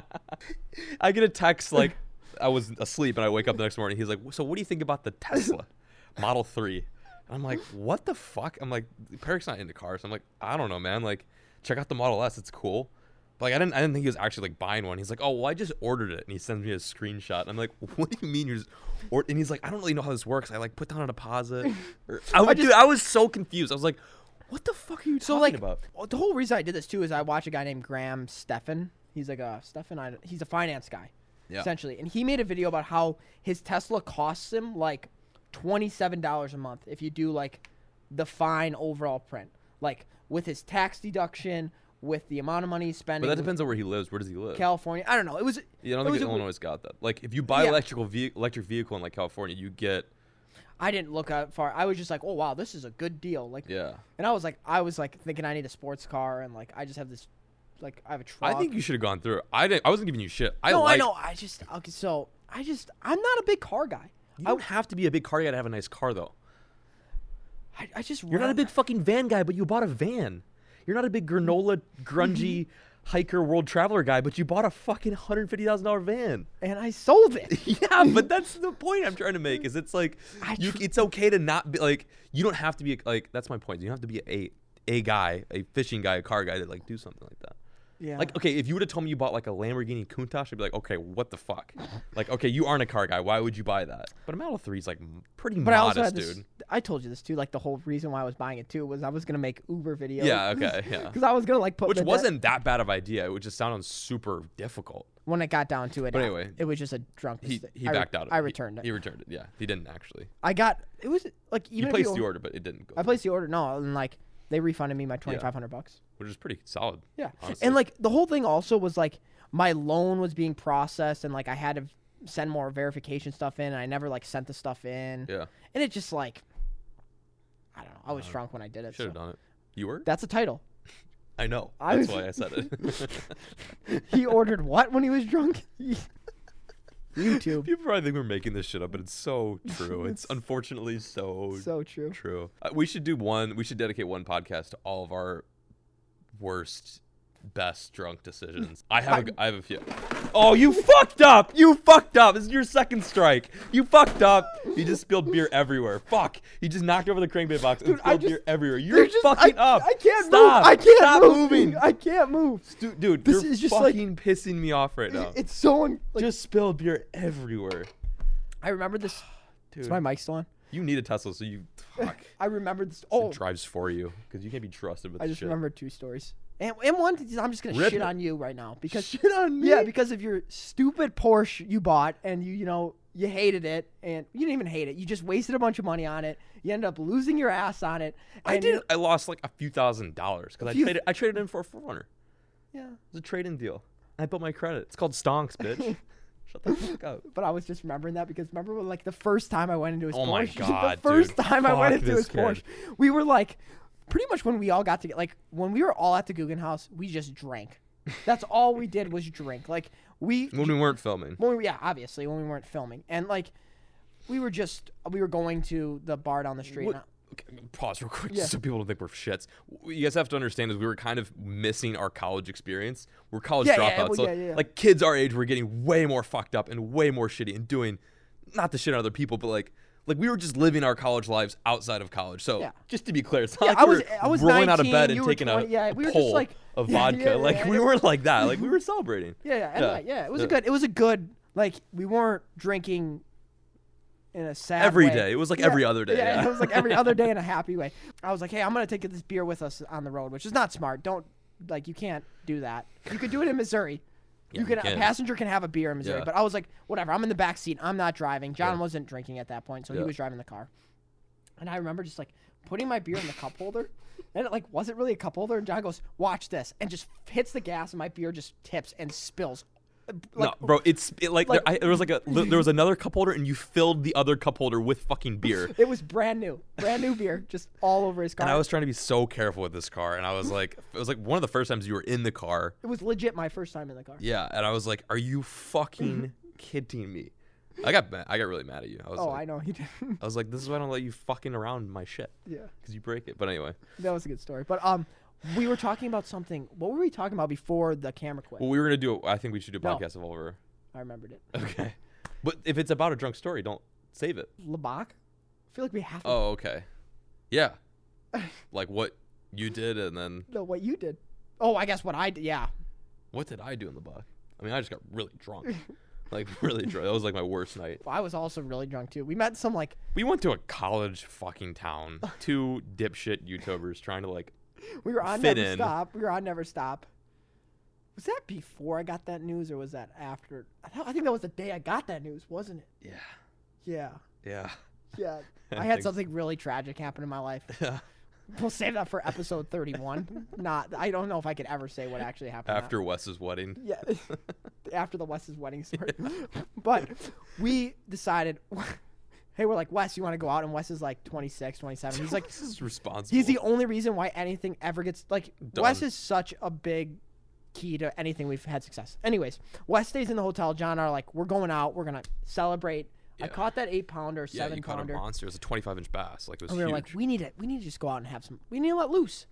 I get a text like I was asleep and I wake up the next morning. He's like, "So what do you think about the Tesla Model 3?" I'm like, "What the fuck?" I'm like, "Perrick's not into cars." I'm like, "I don't know, man. Like, check out the Model S. It's cool." But like, I didn't think he was actually like buying one. He's like, "Oh, well, I just ordered it," and he sends me a screenshot. And I'm like, "What do you mean you're just?" And he's like, "I don't really know how this works. I like put down a deposit." I was so confused. I was like, "What the fuck are you talking about?" The whole reason I did this too is I watch a guy named Graham Stephan. He's like he's a finance guy, essentially, and he made a video about how his Tesla costs him like $27 a month if you do like the fine overall print, like with his tax deduction, with the amount of money he's spending. But that depends on where he lives. Where does he live? California. I don't know. It was. Yeah, I don't think Illinois got that. Like, if you buy electric vehicle in like California, you get. I didn't look out far. I was just like, oh wow, this is a good deal. Like, yeah. And I was like thinking I need a sports car, and like I just have this, like I have a truck. I think you should have gone through it. I wasn't giving you shit. I know. I'm not a big car guy. You don't have to be a big car guy to have a nice car, though. You're not a big fucking van guy, but you bought a van. You're not a big granola, grungy hiker world traveler guy, but you bought a fucking $150,000 van. And I sold it. Yeah, but that's the point I'm trying to make. Is it's like it's okay to not be like you don't have to be like that's my point. You don't have to be a guy, a fishing guy, a car guy to like do something like that. Yeah. Like, okay, if you would have told me you bought like a Lamborghini Countach, I'd be like, okay, what the fuck? Like, okay, you aren't a car guy. Why would you buy that? But a Model 3 is like pretty modest, dude. I told you this too. Like the whole reason why I was buying it too was I was gonna make Uber videos. Yeah. Okay. Yeah. Because I was gonna like put. Which wasn't that bad of idea. It just sounded super difficult. When it got down to it. But anyway, it was just a drunk he mistake. backed out of it. I returned it. He returned it. Yeah. He didn't actually. It was like even you placed the order, but it didn't go. I placed the order. No, and like they refunded me my $2,500. Which is pretty solid. Yeah. Honestly. And like the whole thing also was like my loan was being processed and like I had to send more verification stuff in and I never like sent the stuff in. Yeah. And it just like I don't know. I was drunk when I did it. Should have done it. You were? That's a title. I know. That's why I said it. He ordered what when he was drunk? YouTube. People probably think we're making this shit up, but it's so true. It's unfortunately so true. True. We should dedicate one podcast to all of our worst, best drunk decisions. I have a few. Oh, you fucked up! You fucked up! This is your second strike. You fucked up. You just spilled beer everywhere. Fuck. You just knocked over the crankbait box and spilled beer everywhere. You're fucking up. I can't Stop. move. I can't Stop move. moving. I can't move. Dude, this you're is just fucking pissing me off right now. It's so just spilled beer everywhere. I remember this. Dude. Is my mic still on? You need a Tesla, so you fuck. I remember this. It drives for you because you can't be trusted with. I just shit. remember two stories. And one, I'm just gonna shit on you right now because shit on me. Yeah, because of your stupid Porsche you bought and you hated it and you didn't even hate it. You just wasted a bunch of money on it. You ended up losing your ass on it. I did. I lost like a few $1,000s because I traded in for a 4Runner. Yeah, it was a trade-in deal. I built my credit. It's called stonks, bitch. Shut the fuck up. But I was just remembering that because remember when like the first time I went into his Porsche. My God, the first dude. time I went into his kid. Porsche, we were like. Pretty much when we all got to like when we were all at the Guggen house, we just drank. That's all we did was drink. Like when we weren't filming. Obviously when we weren't filming, and like we were going to the bar down the street. Okay, pause real quick, Yeah. so people don't think we're shits. What you guys have to understand is we were kind of missing our college experience. We're college dropouts, like kids our age were getting way more fucked up and way more shitty and doing not the shit on other people, but like we were just living our college lives outside of college. So just to be clear, it's not like I was rolling 19, out of bed and you were taking 20, a we were pull just like, of vodka. We weren't like that. Like we were celebrating. It was a good like we weren't drinking in a sad every way. day. It was like every other day. Yeah, it was like every other day in a happy way. I was like, hey, I'm gonna take this beer with us on the road, which is not smart. Don't Like, you can't do that. You could do it in Missouri. Yeah, A can. passenger can have a beer in Missouri. Yeah. But I was like, whatever. I'm in the back seat. I'm not driving. John Yeah. wasn't drinking at that point, so he Yeah. was driving the car. And I remember just like putting my beer in the cup holder, and it like wasn't really a cup holder. And John goes, "Watch this," and just hits the gas, and my beer just tips and spills. No, bro, there was another cup holder, and you filled the other cup holder with fucking beer. It was brand new beer, just all over his car. And I was trying to be so careful with this car, and I was like, it was like one of the first times you were in the car. It was legit my first time in the car. Yeah, and I was like, are you fucking kidding me? I got really mad at you. I was Oh, like, I know he did. I was like, this is why I don't let you fucking around my shit, Yeah, because you break it. But anyway, that was a good story. But we were talking about something. What were we talking about before the camera quit? well, we were gonna do. I think we should do a No. podcast of Oliver. I remembered it. Okay, but if it's about a drunk story, don't save it. Lebach? I feel like we have to. Oh, okay. Yeah, like what you did, and then No, what you did. Oh, I guess what I did. Yeah. what did I do in the buck? I mean, I just got really drunk, like really drunk. That was like my worst night. Well, I was also really drunk too. We met some like We went to a college fucking town. Two dipshit YouTubers trying to like. we were on Fit Never in. Stop. We were on Never Stop. Was that before I got that news, or was that after? I think that was the day I got that news, wasn't it? Yeah. Yeah. Yeah. Yeah. I I had think- something really tragic happen in my life. Yeah. We'll save that for episode 31. I don't know if I could ever say what actually happened. After Wes's wedding. Yeah, after the Wes's wedding story. But we decided, hey, we're like, Wes, you want to go out? And Wes is like 26, 27. He's like, This is responsible. he's the only reason why anything ever gets, like, Done. Wes is such a big key to anything we've had success. Anyways, Wes stays in the hotel. John and I are like, we're going out. We're going to celebrate. I Yeah. caught that 8-pounder, Yeah, you 7-pounder. caught a monster. It was a 25-inch bass. Like it was And we were huge. like, we need to just go out and have some. We need to let loose.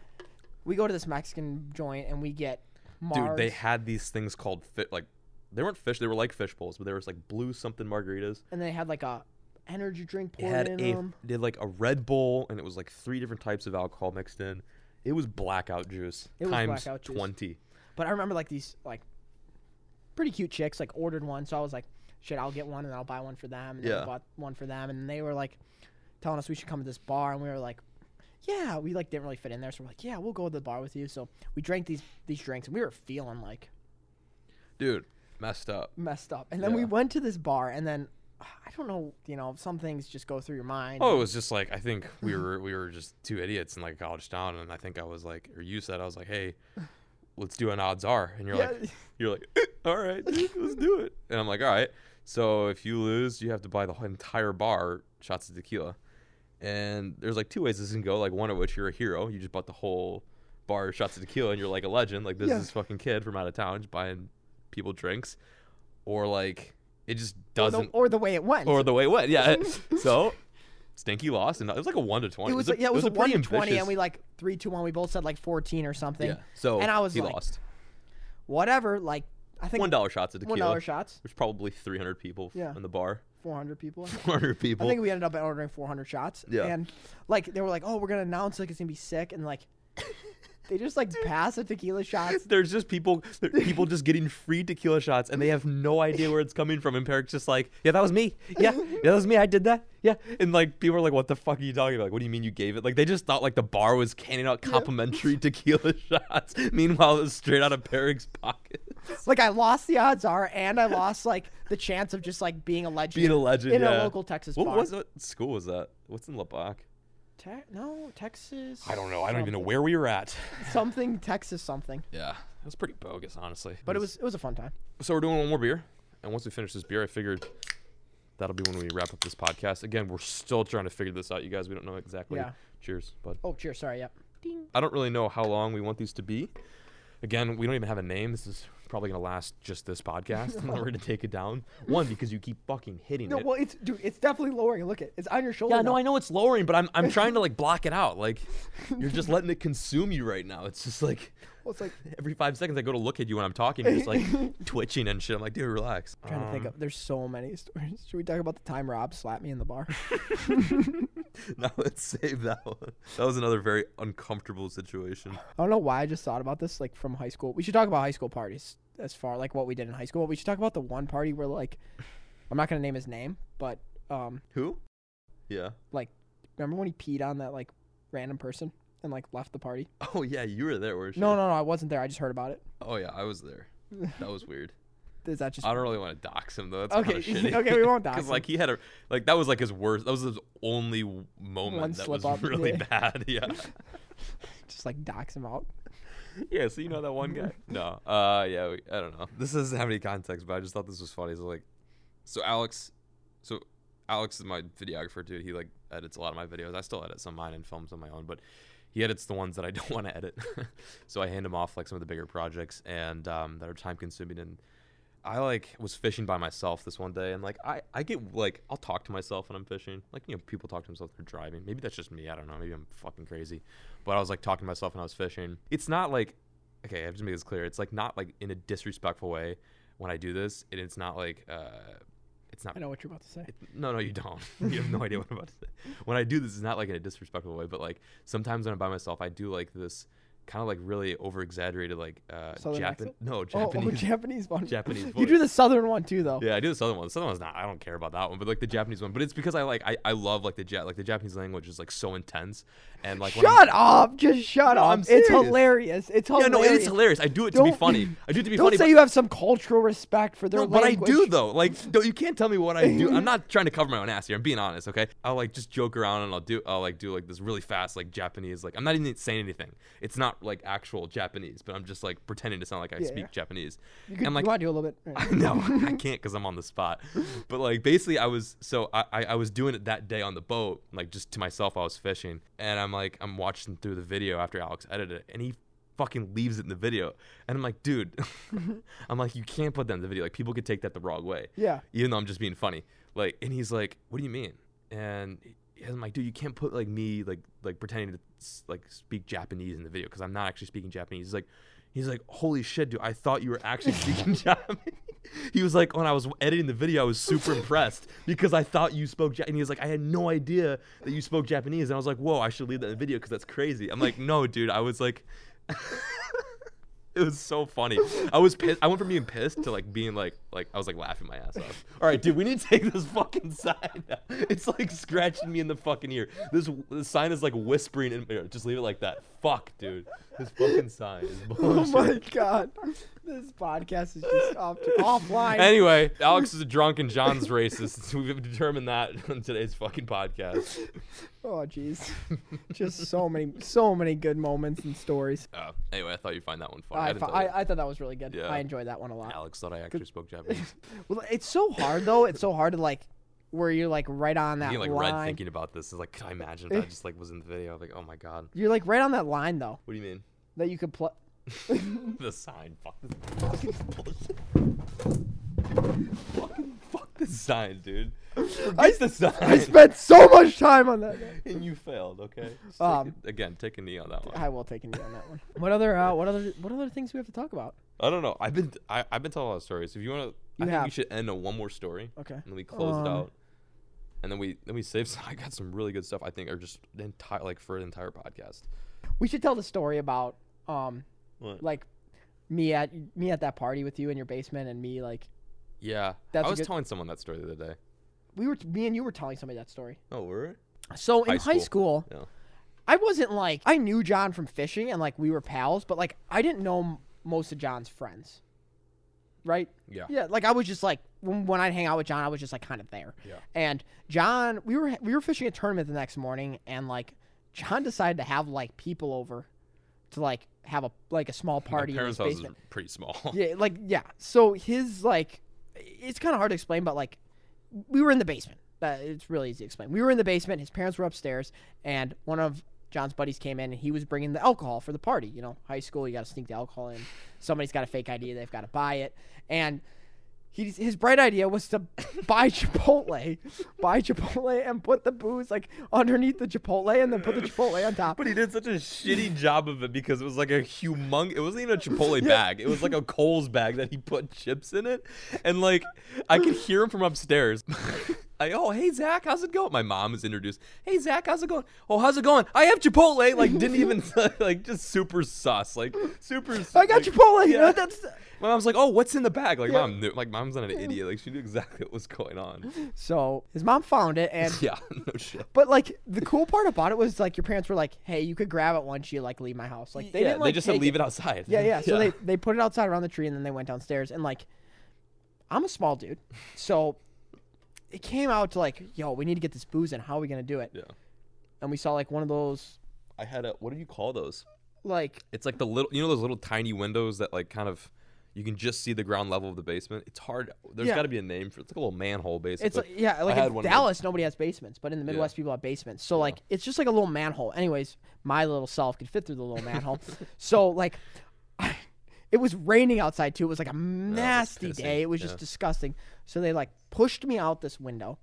We go to this Mexican joint and we get Mars. Dude, they had these things called like they weren't fish. They were like fish bowls, but there was like blue something margaritas. and they had like a energy drink It poured had in a them. did like a Red Bull, and it was like 3 different types of alcohol mixed in. It was blackout juice It was times blackout juice. 20. But I remember like these like pretty cute chicks like ordered one, so I was like, shit, I'll get one and I'll buy one for them. And then Yeah. I bought one for them, and they were like telling us we should come to this bar, and we were like, yeah, we like didn't really fit in there, so we're like, yeah, we'll go to the bar with you. So we drank these drinks, and we were feeling like Dude, messed up. messed up. And then we Yeah. went to this bar, and then I don't know, some things just go through your mind. Oh, it was just like I think we were just two idiots in like a college town, and I think I was like, or you said I was like, hey, let's do an odds are, and Yeah. you're like, all right, dude, let's do it, and I'm like, all right. So if you lose, you have to buy the entire bar shots of tequila, and there's like 2 ways this can go. Like one of which you're a hero, you just bought the whole bar shots of tequila, and you're like a legend. Like this Yeah. is fucking kid from out of town just buying people drinks, or like it just Or doesn't, or the way it went. or the way it went. Yeah. So Stinky lost, and it was like a 1-20. it was like, yeah, it was a 1 pretty to 20, ambitious- and we like 3-2-1. We both said like 14 or something. Yeah. So and I was he like, lost. Whatever. Like I think $1 shots of tequila. $1 shots. There's probably 300 people Yeah. in the bar. 400 people. 400 people. I think we ended up ordering 400 shots. Yeah. And like they were like, oh, we're gonna announce like it's gonna be sick, and like they just like pass the tequila shots. There's just people just getting free tequila shots, and they have no idea where it's coming from. And Peric's just like, yeah, that was me. Yeah, that was me. I did that. Yeah. And like people are like, what the fuck are you talking about? Like, what do you mean you gave it? Like they just thought like the bar was canning out complimentary tequila shots. Meanwhile, it was straight out of Peric's pocket. Like I lost the odds are, and I lost like the chance of just like being a legend. Being a legend in yeah. a local Texas What bar. what school was that? What's in Lubbock? No, Texas. I don't know. I don't even know something. where we were at. Something Texas something. Yeah, it was pretty bogus, honestly. But it was a fun time. So we're doing one more beer, and once we finish this beer, I figured that'll be when we wrap up this podcast. Again, we're still trying to figure this out, you guys. We don't know exactly. Yeah. Cheers, bud. Oh, cheers. Sorry. Yep. Ding. I don't really know how long we want these to be. Again, we don't even have a name. This is probably gonna last just this podcast, and then we're gonna take it down. One, because you keep fucking hitting No, it. well, it's definitely lowering. Look, it's on your shoulder. Yeah, no, now. I know it's lowering, but I'm trying to like block it out. Like you're just letting it consume you right now. It's just like Well, it's like every 5 seconds I go to look at you when I'm talking, you're just like twitching and shit. I'm like, dude, relax. trying to think of. There's so many stories. Should we talk about the time Rob slapped me in the bar? No, let's save that one. That was another very uncomfortable situation. I don't know why I just thought about this like from high school. We should talk about high school parties as far like what we did in high school. We should talk about the one party where like I'm not gonna name his name, but Who? Yeah. like remember when he peed on that like random person? and like left the party. Oh yeah, you were there, weren't you? No, I wasn't there. I just heard about it. Oh yeah, I was there. That was weird. Is that just I don't really want to dox him though. That's okay? kind of shitty. Okay, we won't dox Because him. like he had that was like his worst. That was his only moment One that slip was up, really yeah. bad. Yeah. Just like dox him out. Yeah. So you know that one guy? No. Yeah. I don't know. This doesn't have any context, but I just thought this was funny. So Alex is my videographer, dude. He like edits a lot of my videos. I still edit some of mine and films on my own, but he edits the ones that I don't want to edit. So I hand him off like some of the bigger projects and that are time consuming. And I like was fishing by myself this one day, and like I get like I'll talk to myself when I'm fishing. Like, you know, people talk to themselves when they're driving. Maybe that's just me. I don't know. Maybe I'm fucking crazy. But I was like talking to myself when I was fishing. It's not like, okay, I have to make this clear. It's like not like in a disrespectful way when I do this. And it's not like it's not. I know what you're about to say. No, you don't. You have no idea what I'm about to say. When I do this, it's not like in a disrespectful way, but like sometimes when I'm by myself, I do like this kind of like really over exaggerated like Southern accent? Japanese Japanese one. Japanese voice. You do the southern one too, though. Yeah, I do the southern one. The southern one's not. I don't care about that one, but like the Japanese one. But it's because I love like the Japanese language is like so intense, and like Shut up! Just shut No, up. I'm It's serious. hilarious. It's hilarious. Yeah, no, it is hilarious. I do it to be Don't- funny. I do it to be Don't funny. say but you have some cultural respect for their no, but I language. do though. Like, you can't tell me what I do. I'm not trying to cover my own ass here. I'm being honest, okay? I'll like just joke around and I'll do like this really fast like Japanese. Like, I'm not even saying anything. It's not like actual Japanese, but I'm just like pretending to sound like I speak Yeah. Japanese. You could, and like, you want to do a little bit? no, I can't because I'm on the spot. But like basically, I was doing it that day on the boat, like just to myself. I was fishing, and I'm watching through the video after Alex edited it, and he fucking leaves it in the video, and I'm like, dude, I'm like, you can't put that in the video. Like, people could take that the wrong way. Yeah. Even though I'm just being funny. Like, and he's like, what do you mean? And I'm like, dude, you can't put like me like pretending to like speak Japanese in the video because I'm not actually speaking Japanese. He's like, holy shit, dude, I thought you were actually speaking Japanese. He was like, when I was editing the video, I was super impressed because I thought you spoke Japanese. And he was like, I had no idea that you spoke Japanese. And I was like, whoa, I should leave that in the video because that's crazy. I'm like, no, dude, I was like, it was so funny. I was pissed. I went from being pissed to like being like I was like laughing my ass off. All right, dude, we need to take this fucking sign down. It's like scratching me in the fucking ear. This sign is like whispering in my ear. Just leave it like that. Fuck, dude. This fucking sign is Oh bullshit. my god. This podcast is just offline. Anyway, Alex is a drunk and John's racist. We've determined that on today's fucking podcast. Oh jeez. Just so many good moments and stories. Anyway, I thought you'd find that one funny. I didn't tell you. thought that was really good. Yeah. I enjoyed that one a lot. Alex thought I actually spoke Japanese. Well, it's so hard though. It's so hard to like where you're like right on that Being like line. red thinking about this is like, can I imagine if that just like was in the video? Like, oh my god. You're like right on that line though What do you mean? that you could play. The sign. Fuck this bullshit. Fuck this sign, dude. Forget the sign. I spent so much time on that. And you failed. Okay. Just take a knee on that one. I will take a knee on that one. What other things do we have to talk about? I don't know. I've been telling a lot of stories. If you want to, I think have. we should end on one more story. Okay. And then we close it out. And then we save some. I got some really good stuff. I think are just the entire for an entire podcast. We should tell the story about What? like me at that party with you in your basement and me like Yeah. That's I a was good- telling someone that story the other day. me and you were telling somebody that story. Oh, were we? So in High high school. school, Yeah. I wasn't like I knew John from fishing and like we were pals, but like I didn't know most of John's friends. Right? Yeah. Yeah, like I was just like when I'd hang out with John, I was just like kind of there. Yeah. And John, we were fishing a tournament the next morning, and like John decided to have like people over to like have a small party My in his parents' house basement. is pretty small. Yeah. So his like, it's kind of hard to explain, but like, we were in the basement. It's really easy to explain. We were in the basement. His parents were upstairs, and one of John's buddies came in, and he was bringing the alcohol for the party. You know, high school, you got to sneak the alcohol in. Somebody's got a fake ID. They've got to buy it, and his bright idea was to buy Chipotle, and put the booze like underneath the Chipotle, and then put the Chipotle on top. But he did such a shitty job of it because it was like a humongous. It wasn't even a Chipotle bag. It was like a Kohl's bag that he put chips in it, and like I could hear him from upstairs. oh, hey, Zach, how's it going? My mom is introduced. Hey, Zach, how's it going? Oh, how's it going? I have Chipotle. Like, didn't even, like, just super sus. Like, super I got Chipotle. Yeah. You know, that's My mom's like, oh, what's in the bag? Like, Yeah. mom knew. Like, mom's not an idiot. Like, she knew exactly what was going on. so his mom found it, and Yeah, no shit. but like the cool part about it was like your parents were like, hey, you could grab it once you like leave my house. Like they didn't like they just said take leave it outside. Yeah. So they put it outside around the tree, and then they went downstairs. And like, I'm a small dude, so it came out to like, yo, we need to get this booze in. How are we gonna do it? Yeah. And we saw like one of those I had a, what do you call those? like It's like the little, you know, those little tiny windows that like kind of, you can just see the ground level of the basement. It's hard. There's Yeah. got to be a name for it. It's like a little manhole, basically. it's like, yeah, like I had in one of Dallas nobody has basements, but in the Midwest people have basements. So like it's just like a little manhole. Anyways, my little self could fit through the little manhole. So like it was raining outside too. It was like a nasty pissing. day. It was just Yeah. disgusting. So they like pushed me out this window.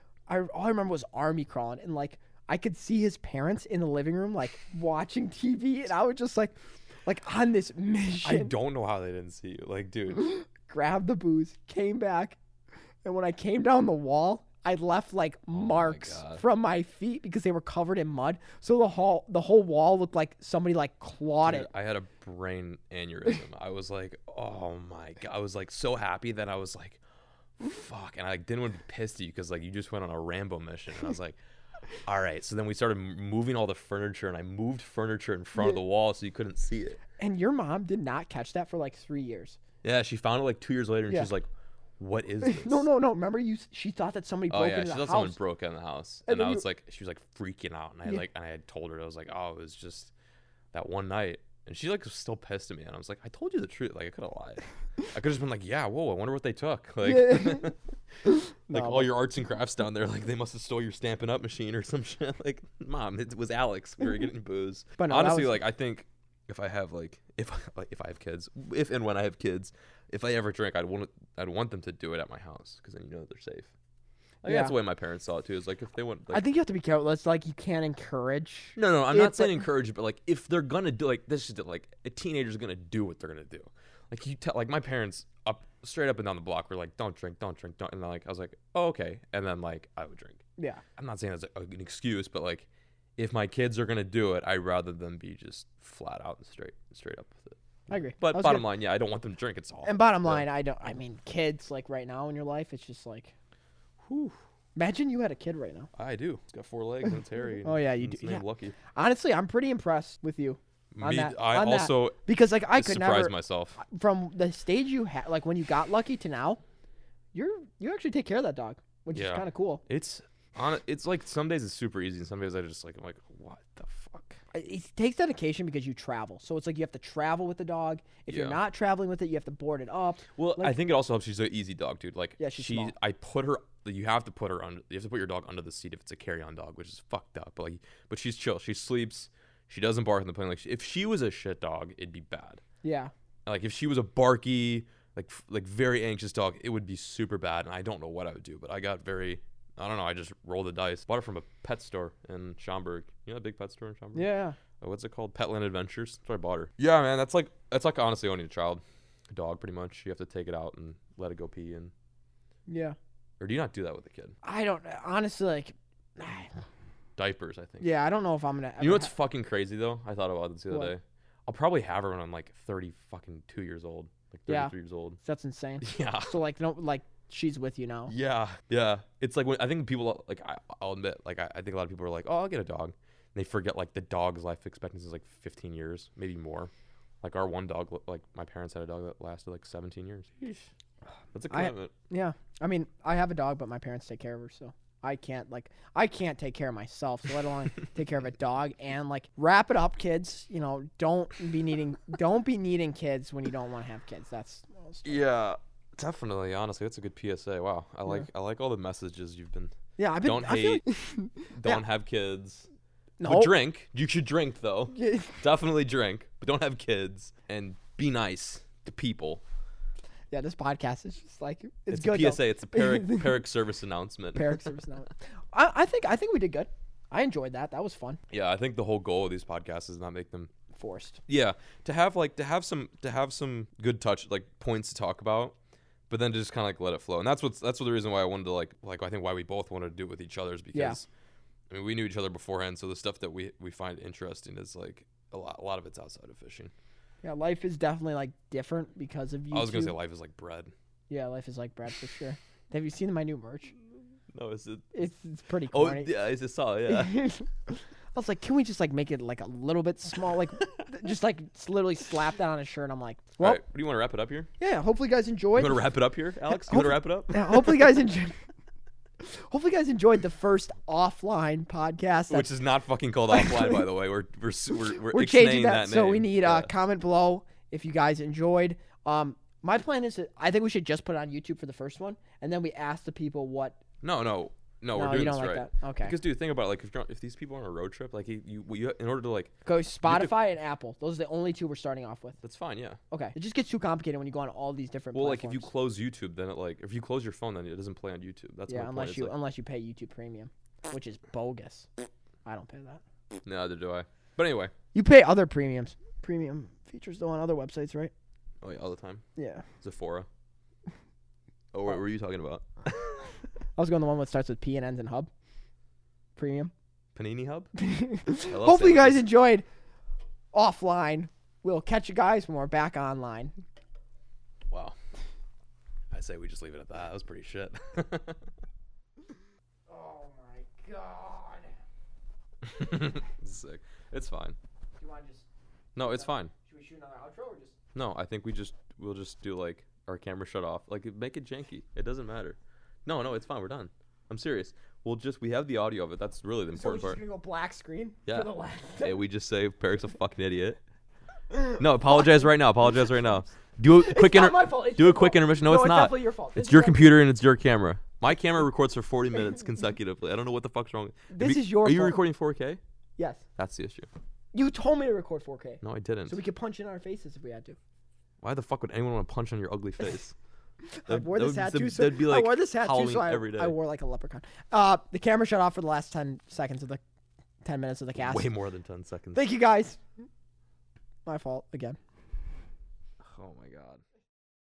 All I remember was Army crawling, and like I could see his parents in the living room like watching TV, and I was just like on this mission. I don't know how they didn't see you. Like, dude. Grabbed the booze, came back, and when I came down the wall, I left like marks God. from my feet because they were covered in mud. So the whole wall looked like somebody like clawed Dude, it. I had a brain aneurysm. I was like, oh my God. I was like so happy that I was like, fuck. And I like, didn't want to be pissed at you because like you just went on a Rambo mission. And I was like, all right. So then we started moving all the furniture, and I moved furniture in front of the wall so you couldn't see it. And your mom did not catch that for like 3 years. Yeah, she found it like 2 years later, and Yeah. she's like, what is this? No. Remember she thought that somebody broke Oh yeah, into she the thought someone house. broke in the house, And and then I you- was like, she was like freaking out, and I Yeah. and I had told her, I was like, oh, it was just that one night, and she like was still pissed at me, and I was like, I told you the truth, like I could have lied, I could have just been like, yeah, whoa, I wonder what they took, like, Yeah. like No, all your arts and crafts down there, like they must have stole your Stampin' Up machine or some shit, like, mom, it was Alex, we were getting booze, But no, that honestly, was- like I think if I have if I have kids, if and when I have kids, if I ever drink, I'd want them to do it at my house because then you know they're safe. I think Yeah. that's the way my parents saw it too. Is like if they want, like, I think you have to be careful. It's like you can't encourage. no, I'm not It's saying like- encourage it, but like if they're gonna do like this is like a teenager's gonna do what they're gonna do. Like you tell, like my parents straight up and down the block were like, don't drink, don't, and like I was like, oh okay, and then like I would drink. Yeah. I'm not saying that's an excuse, but like if my kids are gonna do it, I'd rather them be just flat out and straight up with it. I agree. But That was bottom good. line, yeah, I don't want them to drink. It's all. And bottom line, I mean, kids like right now in your life, it's just like, Whew, imagine you had a kid right now. I do. It's got 4 legs and it's hairy. Oh, yeah, and you it's do, named yeah. Lucky. Honestly, I'm pretty impressed with you. On Me, that, I on that. also Because like I could surprised never myself. from the stage you had, like when you got Lucky to now, you actually take care of that dog, which is Yeah. kind of cool. It's like some days it's super easy, and some days I just like I'm like, what the fuck? It takes dedication because you travel, so it's like you have to travel with the dog. If you're Yeah. not traveling with it, you have to board it up. Well, I Like- think it also helps. She's an easy dog, dude. Like, Yeah, she's small. I put her. You have to put her under. You have to put your dog under the seat if it's a carry-on dog, which is fucked up. But she's chill. She sleeps. She doesn't bark in the plane. Like, if she was a shit dog, it'd be bad. Yeah, Like, if she was a barky, like very anxious dog, it would be super bad. And I don't know what I would do. But I got very. I don't know. I just rolled the dice. Bought it from a pet store in Schaumburg. You know, a big pet store in Schaumburg. yeah. What's it called? Petland Adventures. That's where I bought her. Yeah, man. That's like honestly owning a dog, pretty much. You have to take it out and let it go pee, and Yeah. or do you not do that with a kid? I don't honestly like. Diapers, I think. Yeah, I don't know if I'm gonna. You know ever what's fucking crazy though? I thought about this the other What? day. I'll probably have her when I'm like 2 years old, like 33 Yeah. years old. That's insane. Yeah. So like no, like she's with you now. Yeah. It's like when I think people like I'll admit like I think a lot of people are like, oh, I'll get a dog. And they forget like the dog's life expectancy is like 15 years, maybe more. Like our one dog, like my parents had a dog that lasted like 17 years. That's a commitment. Yeah, I mean, I have a dog, but my parents take care of her, so I can't take care of myself, so let alone take care of a dog. And like, wrap it up, kids. You know, don't be needing kids when you don't want to have kids. That's Yeah, definitely. Honestly, that's a good PSA. Wow, I like all the messages you've been. yeah. I've been. Don't I feel hate. like, Don't have kids. no. But drink. You should drink though. Yeah. Definitely drink, but don't have kids and be nice to people. Yeah, this podcast is just like It's good. a PSA. It's a Peric service announcement. Peric service now. I think we did good. I enjoyed that. That was fun. Yeah, I think the whole goal of these podcasts is not make them. Forced. Yeah, to have some good touch like points to talk about, but then just kind of like let it flow. And that's the reason why I wanted to like I think why we both wanted to do it with each other is because I mean we knew each other beforehand, so the stuff that we find interesting is like a lot of it's outside of fishing. Yeah, life is definitely like different because of YouTube. I was gonna say life is like bread. Yeah, life is like bread for sure. Have you seen my new merch? No, is it? It's pretty Oh corny. yeah, I just saw it. Yeah. I was like, can we just like make it like a little bit small, like just like literally slap that on a shirt? I'm like, well, All right, do you want to wrap it up here? yeah. Hopefully, you guys You enjoyed. want to wrap it up here, Alex? You want to wrap it up? Yeah, hopefully, you guys enjoyed. Hopefully, you guys enjoyed the first offline podcast. Which is not fucking called offline, by the way. We're changing that. Name. So we need a comment below if you guys enjoyed. My plan is that I think we should just put it on YouTube for the first one, and then we ask the people what. No, we're you doing don't this like right. that. Okay. Because dude, think about it. Like if these people are on a road trip, like you in order to like, Go Spotify and Apple. Those are the only two we're starting off with. that's fine, yeah. Okay. It just gets too complicated when you go on all these different. Well, like if you platforms. close YouTube, then it like if you close your phone, then it doesn't play on YouTube. That's my point. It's like, unless you pay YouTube Premium, which is bogus. I don't pay that. neither do I. But anyway, You pay other premiums. Premium features though on other websites, right? oh yeah, all the time. Yeah. Sephora. Oh, what were you talking about? I was going the one that starts with P and ends in hub. Premium. Panini Hub. Hopefully you guys enjoyed offline. We'll catch you guys when we're back online. Wow. I say we just leave it at that. That was pretty shit. Oh my god. It's sick. It's fine. Do you want to just No, it's fine. should we shoot another outro or just No, I think we'll just do like our camera shut off. Like make it janky. It doesn't matter. No, it's fine. We're done. I'm serious. We have the audio of it. That's really the so we're important just part. gonna go black screen Yeah. for the last Hey, we just say Peric's a fucking idiot. No, apologize right now. Apologize right now. Do a quick not my fault. It's do your a quick fault. intermission. No, No, it's it's not. definitely your fault. This It's is your your- computer and it's your camera. My camera records for 40 minutes consecutively. I don't know what the fuck's wrong. This is your Are you fault. recording 4K? Yes. That's the issue. You told me to record 4K. No, I didn't. So we could punch in our faces if we had to. Why the fuck would anyone want to punch on your ugly face? I wore this hat too, so that'd be like I wore this hat too, Halloween so every day. I wore like a leprechaun. The camera shut off for the last 10 seconds of the 10 minutes of the cast. Way more than 10 seconds. Thank you guys. My fault again. Oh my god.